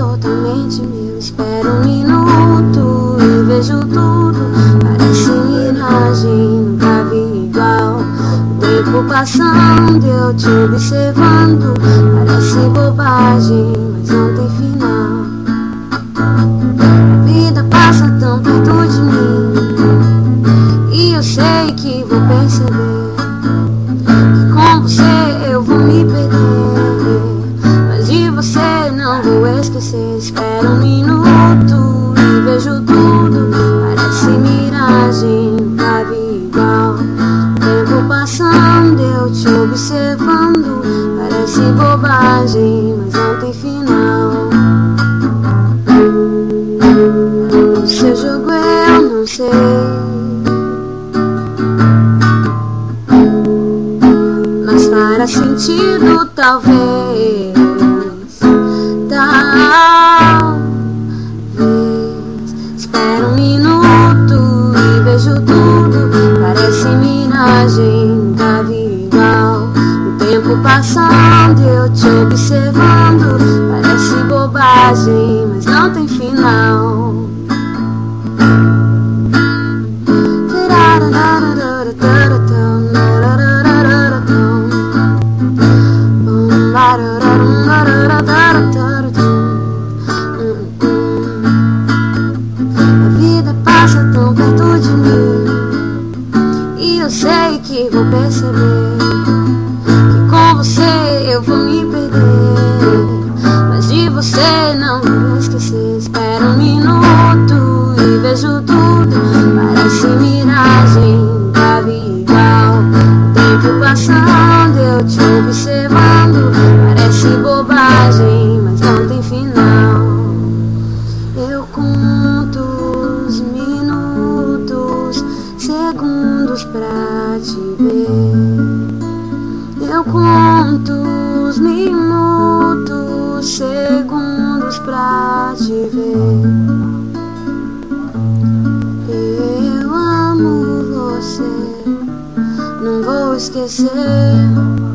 totalmente meu. Espero um minuto e vejo tudo. Parece miragem, nunca vi igual. O tempo passando, eu te observando. Parece bobagem, mas não tem final. A vida passa tão perto de mim, e eu sei que vou perceber que com você eu vou me perder, mas de você não vou esquecer. Espero um minuto e vejo tudo. Parece miragem, nunca vi igual. O tempo passando, eu te observando. Parece bobagem, mas não tem final. O seu jogo eu não sei, mas fará sentido talvez. Espero um minuto e vejo tudo. Parece miragem, nunca vi igual. O tempo passando, eu te observando. Parece bobagem, mas não tem final. A vida passa tão perto de mim, e eu sei que vou perceber que com você eu vou me perder, mas de você não vou esquecer. Espero um minuto e vejo tudo. Parece miragem, nunca vi igual. O tempo passando, eu te observando. Parece bobagem, mas não tem final. Eu conto os minutos, segundos pra te ver. Eu conto os minutos, segundos pra te ver. Eu amo você, não vou esquecer.